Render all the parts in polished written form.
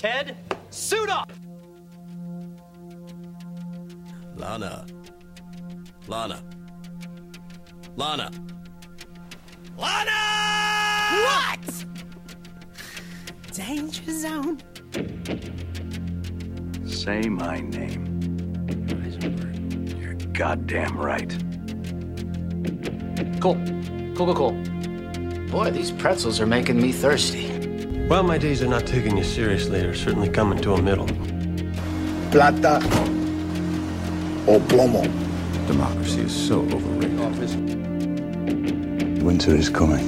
Ted, suit up! Lana. Lana. Lana. Lana! What? Danger zone. Say my name. You're goddamn right. Cool. Boy, these pretzels are making me thirsty. While my days of not taking you seriously are certainly coming to a middle. Plata o plomo. Democracy is so overrated. Winter is coming.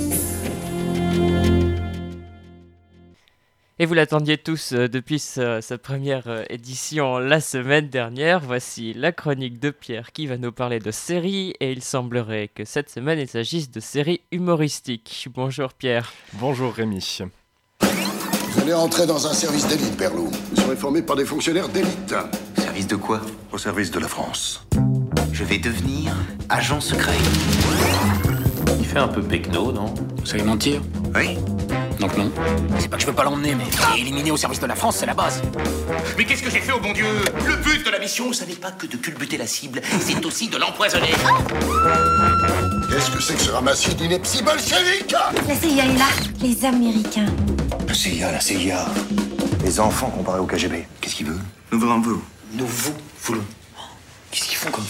Et vous l'attendiez tous depuis sa première édition la semaine dernière. Voici la chronique de Pierre qui va nous parler de séries. Et il semblerait que cette semaine, il s'agisse de séries humoristiques. Bonjour Pierre. Bonjour Rémi. Vous allez entrer dans un service d'élite, Berlou. Vous serez formé par des fonctionnaires d'élite. Service de quoi? Au service de la France. Je vais devenir agent secret. Il fait un peu pecno, non? Vous savez mentir? Oui. Donc non. C'est pas que je veux pas l'emmener, mais éliminer au service de la France, c'est la base. Mais qu'est-ce que j'ai fait, au bon Dieu? Le but de la mission, ce n'est pas que de culbuter la cible, c'est aussi de l'empoisonner. Qu'est-ce que c'est que ce ramassis d'inepties bolcheviques? La CIA est là, les Américains. La CIA. Les enfants comparés au KGB. Qu'est-ce qu'il veut? Nous voulons vous. Nous vous voulons. Qu'est-ce qu'ils font comme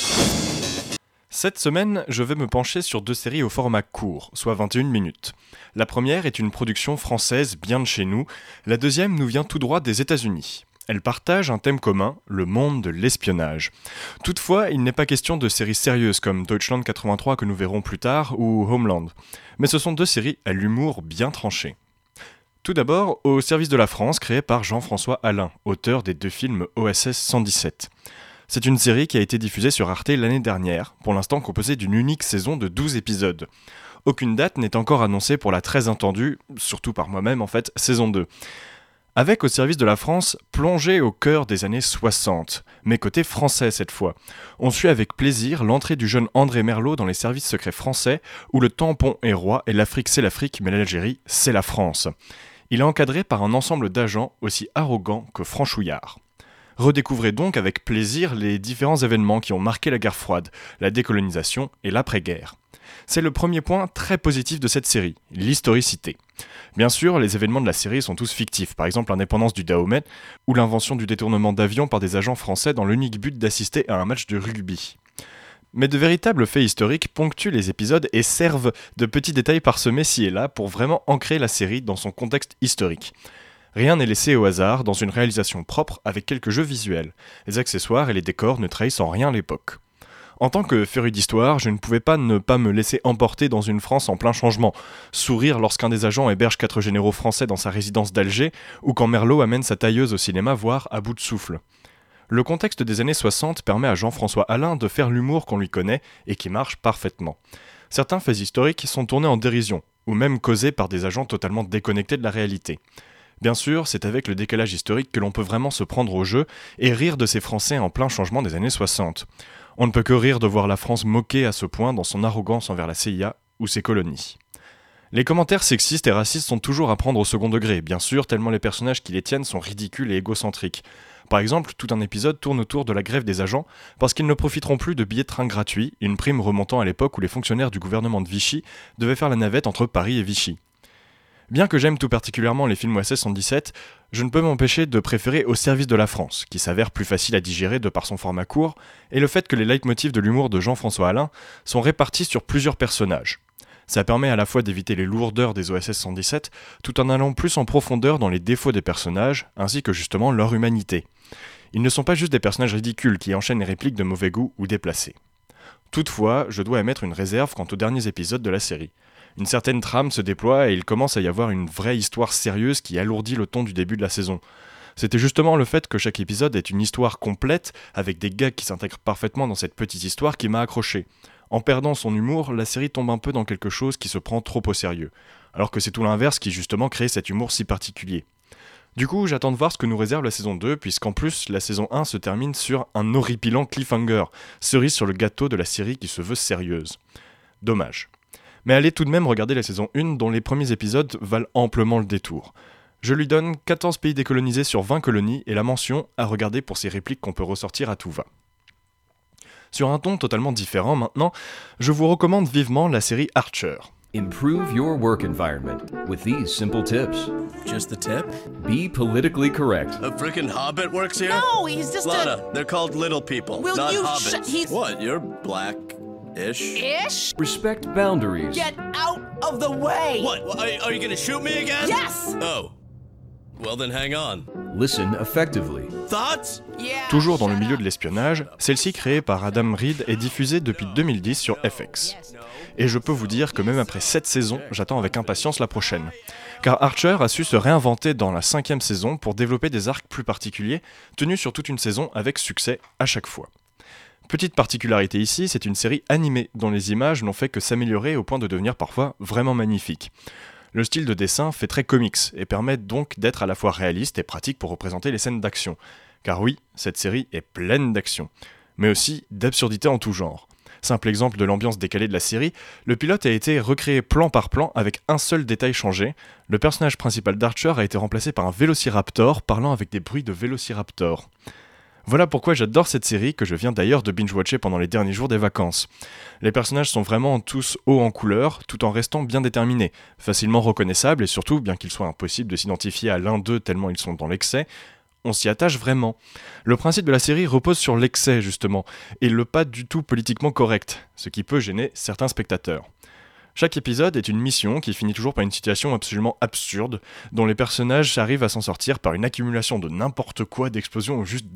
faute? Cette semaine, je vais me pencher sur deux séries au format court, soit 21 minutes. La première est une production française bien de chez nous, la deuxième nous vient tout droit des États-Unis. Elles partagent un thème commun, le monde de l'espionnage. Toutefois, il n'est pas question de séries sérieuses comme Deutschland 83 que nous verrons plus tard ou Homeland, mais ce sont deux séries à l'humour bien tranché. Tout d'abord, Au service de la France, créé par Jean-François Alain, auteur des deux films OSS 117. C'est une série qui a été diffusée sur Arte l'année dernière, pour l'instant composée d'une unique saison de 12 épisodes. Aucune date n'est encore annoncée pour la très attendue, surtout par moi-même en fait, saison 2. Avec Au service de la France, plongé au cœur des années 60, mais côté français cette fois. On suit avec plaisir l'entrée du jeune André Merlot dans les services secrets français, où le tampon est roi et l'Afrique c'est l'Afrique, mais l'Algérie c'est la France. Il est encadré par un ensemble d'agents aussi arrogants que franchouillards. Redécouvrez donc avec plaisir les différents événements qui ont marqué la guerre froide, la décolonisation et l'après-guerre. C'est le premier point très positif de cette série, l'historicité. Bien sûr, les événements de la série sont tous fictifs, par exemple l'indépendance du Dahomey ou l'invention du détournement d'avions par des agents français dans l'unique but d'assister à un match de rugby. Mais de véritables faits historiques ponctuent les épisodes et servent de petits détails parsemés ci et là pour vraiment ancrer la série dans son contexte historique. Rien n'est laissé au hasard dans une réalisation propre avec quelques jeux visuels. Les accessoires et les décors ne trahissent en rien l'époque. En tant que féru d'histoire, je ne pouvais pas ne pas me laisser emporter dans une France en plein changement, sourire lorsqu'un des agents héberge 4 généraux français dans sa résidence d'Alger, ou quand Merlot amène sa tailleuse au cinéma voir à bout de souffle. Le contexte des années 60 permet à Jean-François Alain de faire l'humour qu'on lui connaît et qui marche parfaitement. Certains faits historiques sont tournés en dérision, ou même causés par des agents totalement déconnectés de la réalité. Bien sûr, c'est avec le décalage historique que l'on peut vraiment se prendre au jeu et rire de ces Français en plein changement des années 60. On ne peut que rire de voir la France moquée à ce point dans son arrogance envers la CIA ou ses colonies. Les commentaires sexistes et racistes sont toujours à prendre au second degré, bien sûr, tellement les personnages qui les tiennent sont ridicules et égocentriques. Par exemple, tout un épisode tourne autour de la grève des agents parce qu'ils ne profiteront plus de billets de train gratuits, une prime remontant à l'époque où les fonctionnaires du gouvernement de Vichy devaient faire la navette entre Paris et Vichy. Bien que j'aime tout particulièrement les films OSS 117, je ne peux m'empêcher de préférer Au service de la France, qui s'avère plus facile à digérer de par son format court, et le fait que les leitmotifs de l'humour de Jean-François Alain sont répartis sur plusieurs personnages. Ça permet à la fois d'éviter les lourdeurs des OSS 117, tout en allant plus en profondeur dans les défauts des personnages, ainsi que justement leur humanité. Ils ne sont pas juste des personnages ridicules qui enchaînent les répliques de mauvais goût ou déplacées. Toutefois, je dois émettre une réserve quant aux derniers épisodes de la série. Une certaine trame se déploie et il commence à y avoir une vraie histoire sérieuse qui alourdit le ton du début de la saison. C'était justement le fait que chaque épisode est une histoire complète, avec des gags qui s'intègrent parfaitement dans cette petite histoire qui m'a accroché. En perdant son humour, la série tombe un peu dans quelque chose qui se prend trop au sérieux, alors que c'est tout l'inverse qui justement crée cet humour si particulier. Du coup, j'attends de voir ce que nous réserve la saison 2, puisqu'en plus, la saison 1 se termine sur un horripilant cliffhanger, cerise sur le gâteau de la série qui se veut sérieuse. Dommage. Mais allez tout de même regarder la saison 1 dont les premiers épisodes valent amplement le détour. Je lui donne 14 pays décolonisés sur 20 colonies et la mention à regarder pour ses répliques qu'on peut ressortir à tout va. Sur un ton totalement différent maintenant, je vous recommande vivement la série Archer. Improve your work environment with these simple tips. Just the tip? Be politically correct. A freaking hobbit works here? No, he's just Lana, they're called little people, Will not you hobbits. he's... What, you're black-ish? Ish? Respect boundaries. Get out of the way! What, are you gonna shoot me again? Yes! Oh. Well then hang on. Listen effectively. Thoughts? Yeah. Toujours dans le milieu de l'espionnage, celle-ci créée par Adam Reed est diffusée depuis 2010 sur FX. Et je peux vous dire que même après 7 saisons, j'attends avec impatience la prochaine. Car Archer a su se réinventer dans la 5e saison pour développer des arcs plus particuliers, tenus sur toute une saison avec succès à chaque fois. Petite particularité ici, c'est une série animée dont les images n'ont fait que s'améliorer au point de devenir parfois vraiment magnifiques. Le style de dessin fait très comics et permet donc d'être à la fois réaliste et pratique pour représenter les scènes d'action. Car oui, cette série est pleine d'action, mais aussi d'absurdité en tout genre. Simple exemple de l'ambiance décalée de la série, le pilote a été recréé plan par plan avec un seul détail changé. Le personnage principal d'Archer a été remplacé par un vélociraptor parlant avec des bruits de vélociraptor. Voilà pourquoi j'adore cette série, que je viens d'ailleurs de binge-watcher pendant les derniers jours des vacances. Les personnages sont vraiment tous hauts en couleur, tout en restant bien déterminés, facilement reconnaissables et surtout, bien qu'il soit impossible de s'identifier à l'un d'eux tellement ils sont dans l'excès, on s'y attache vraiment. Le principe de la série repose sur l'excès justement, et le pas du tout politiquement correct, ce qui peut gêner certains spectateurs. Chaque épisode est une mission qui finit toujours par une situation absolument absurde, dont les personnages arrivent à s'en sortir par une accumulation de n'importe quoi, d'explosions ou juste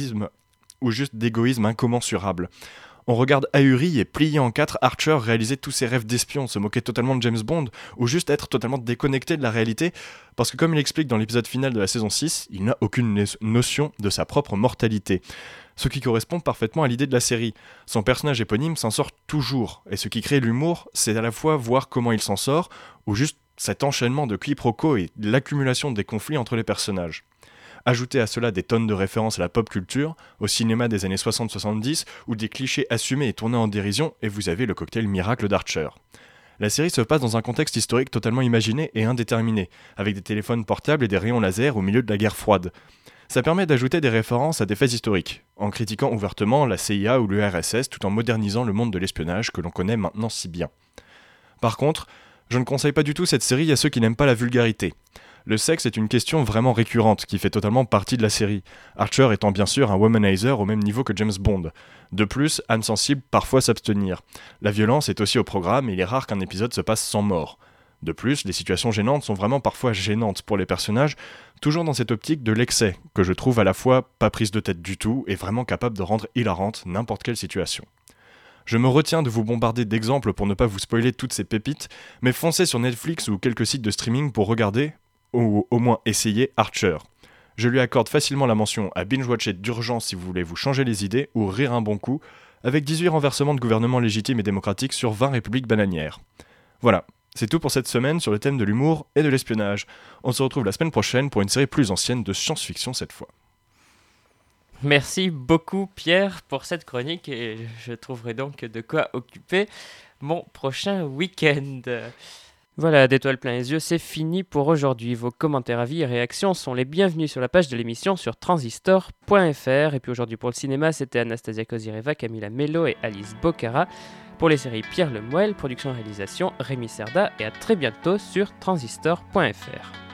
d'égoïsme incommensurable. On regarde ahuri et plié en 4 Archer réaliser tous ses rêves d'espion, se moquer totalement de James Bond, ou juste être totalement déconnecté de la réalité, parce que comme il explique dans l'épisode final de la saison 6, il n'a aucune notion de sa propre mortalité. Ce qui correspond parfaitement à l'idée de la série. Son personnage éponyme s'en sort toujours, et ce qui crée l'humour, c'est à la fois voir comment il s'en sort, ou juste cet enchaînement de quiproquos et l'accumulation des conflits entre les personnages. Ajoutez à cela des tonnes de références à la pop culture, au cinéma des années 60-70, ou des clichés assumés et tournés en dérision, et vous avez le cocktail miracle d'Archer. La série se passe dans un contexte historique totalement imaginé et indéterminé, avec des téléphones portables et des rayons laser au milieu de la guerre froide. Ça permet d'ajouter des références à des faits historiques, en critiquant ouvertement la CIA ou l'URSS tout en modernisant le monde de l'espionnage que l'on connaît maintenant si bien. Par contre, je ne conseille pas du tout cette série à ceux qui n'aiment pas la vulgarité. Le sexe est une question vraiment récurrente qui fait totalement partie de la série, Archer étant bien sûr un womanizer au même niveau que James Bond. De plus, âme sensible parfois s'abstenir. La violence est aussi au programme et il est rare qu'un épisode se passe sans mort. De plus, les situations gênantes sont vraiment parfois gênantes pour les personnages, toujours dans cette optique de l'excès, que je trouve à la fois pas prise de tête du tout et vraiment capable de rendre hilarante n'importe quelle situation. Je me retiens de vous bombarder d'exemples pour ne pas vous spoiler toutes ces pépites, mais foncez sur Netflix ou quelques sites de streaming pour regarder, ou au moins essayer Archer. Je lui accorde facilement la mention à binge-watcher d'urgence si vous voulez vous changer les idées ou rire un bon coup, avec 18 renversements de gouvernements légitimes et démocratiques sur 20 républiques bananières. Voilà. C'est tout pour cette semaine sur le thème de l'humour et de l'espionnage. On se retrouve la semaine prochaine pour une série plus ancienne de science-fiction cette fois. Merci beaucoup Pierre pour cette chronique et je trouverai donc de quoi occuper mon prochain week-end. Voilà, d'étoiles plein les yeux, c'est fini pour aujourd'hui. Vos commentaires, avis et réactions sont les bienvenus sur la page de l'émission sur transistor.fr. Et puis aujourd'hui pour le cinéma, c'était Anastasia Kozireva, Camila Mello et Alice Bocara. Pour les séries, Pierre Lemoel, production et réalisation, Rémi Serda. Et à très bientôt sur transistor.fr.